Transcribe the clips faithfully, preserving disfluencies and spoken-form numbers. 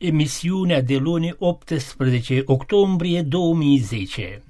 Emisiunea de luni optsprezece octombrie două mii zece.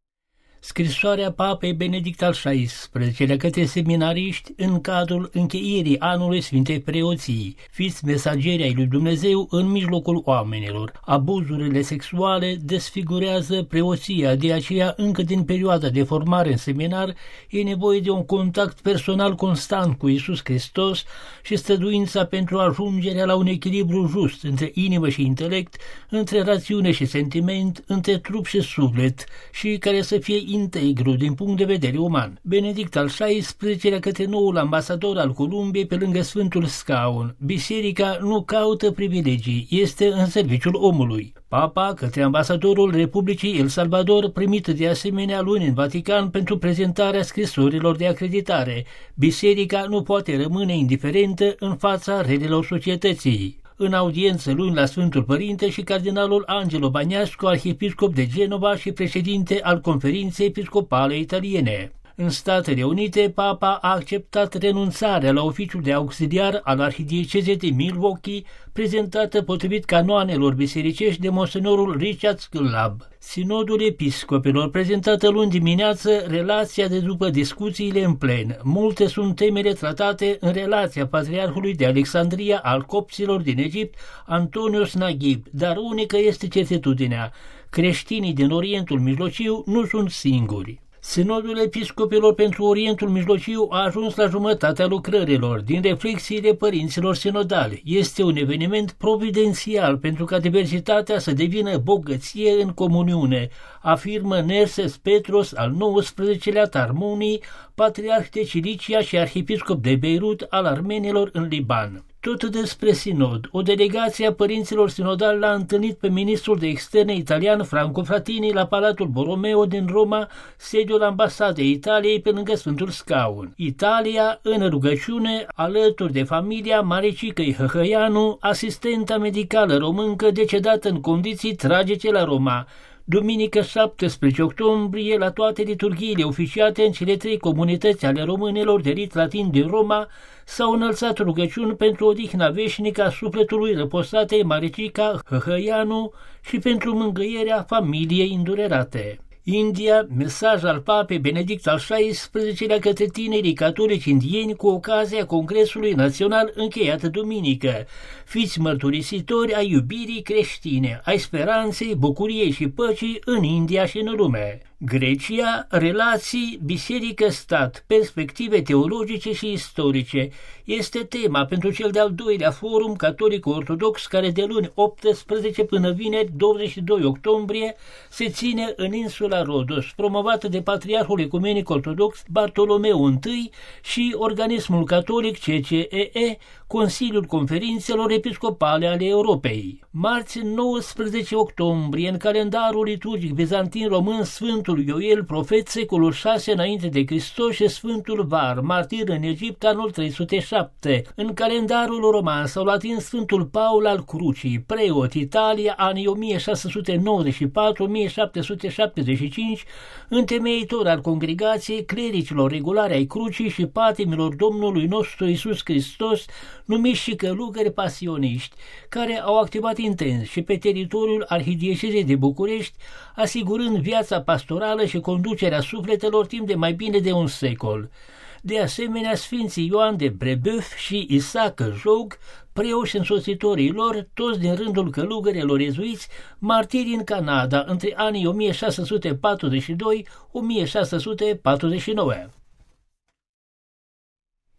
Scrisoarea Papei Benedict al șaisprezecelea către seminariști în cadrul încheierii anului Sfintei Preoții. Fiți mesageri ai lui Dumnezeu în mijlocul oamenilor. Abuzurile sexuale desfigurează preoția, de aceea încă din perioada de formare în seminar e nevoie de un contact personal constant cu Iisus Hristos și străduința pentru ajungerea la un echilibru just între inimă și intelect, între rațiune și sentiment, între trup și suflet și care să fie integru din punct de vedere uman. Benedict al șaisprezecelea către noul ambasador al Columbiei pe lângă Sfântul Scaun. Biserica nu caută privilegii, este în serviciul omului. Papa către ambasadorul Republicii El Salvador, primit de asemenea luni în Vatican pentru prezentarea scrisorilor de acreditare. Biserica nu poate rămâne indiferentă în fața relelor societății. În audiență luni la Sfântul Părinte și cardinalul Angelo Bagnașco, arhiepiscop de Genova și președinte al Conferinței Episcopale Italiene. În Statele Unite, Papa a acceptat renunțarea la oficiul de auxiliar al arhidiecezei de Milwaukee, prezentată potrivit canoanelor bisericești de monsenorul Richard Sclab. Sinodul episcopilor, prezentată luni dimineață, relația de după discuțiile în plen. Multe sunt temele tratate în relația patriarhului de Alexandria al copților din Egipt, Antonios Naghib, dar unică este certitudinea: creștinii din Orientul Mijlociu nu sunt singuri. Sinodul episcopilor pentru Orientul Mijlociu a ajuns la jumătatea lucrărilor. Din reflexiile părinților sinodali, este un eveniment providențial pentru ca diversitatea să devină bogăție în comuniune, afirmă Nerses Petros, al nouăsprezecelea Tarmunii, patriarh de Cilicia și arhiepiscop de Beirut al armenilor în Liban. Tot despre sinod, o delegație a părinților sinodali l-a întâlnit pe ministrul de externe italian Franco Frattini la Palatul Borromeo din Roma, sediul ambasadei Italiei pe lângă Sfântul Scaun. Italia în rugăciune, alături de familia Maricicăi Hăhăianu, asistenta medicală româncă decedată în condiții tragice la Roma. Duminică șaptesprezece octombrie, la toate liturghiile oficiate în cele trei comunități ale românilor de rit latin din Roma, s-au înălțat rugăciuni pentru odihna veșnică a sufletului răposatei Maricica Hăhăianu și pentru mângâierea familiei îndurerate. India, mesaj al Papei Benedict al șaisprezecelea către tinerii catolici indieni cu ocazia Congresului Național încheiat duminică. Fiți mărturisitori ai iubirii creștine, ai speranței, bucuriei și păcii în India și în lume. Grecia, relații, biserică-stat, perspective teologice și istorice este tema pentru cel de-al doilea forum catolic-ortodox care de luni optsprezece până vineri douăzeci și doi octombrie se ține în insula Rodos, promovată de Patriarhul Ecumenic Ortodox Bartolomeu I și organismul catolic C C E E, Consiliul Conferințelor Episcopale ale Europei. Marți nouăsprezece octombrie, în calendarul liturgic bizantin român, Sfântul Ioel, profet secolul șase înainte de Hristos, și Sfântul Var, martir în Egipt, anul trei sute șapte. În calendarul roman sau latin, Sfântul Paul al Crucii, preot, Italia, anii o mie șase sute nouăzeci și patru - o mie șapte sute șaptezeci și cinci, întemeitor al congregației clericilor regulare ai Crucii și patimilor Domnului nostru Iisus Hristos, numiți și călugări pasioniști, care au activat intens și pe teritoriul arhidiecezei de București, asigurând viața pastorală și conducerea sufletelor timp de mai bine de un secol. De asemenea, Sfinții Ioan de Brebeuf și Isaac Jog, preoși însoțitorii lor, toți din rândul călugărilor iezuiți, martiri în Canada între anii o mie șase sute patruzeci și doi - o mie șase sute patruzeci și nouă.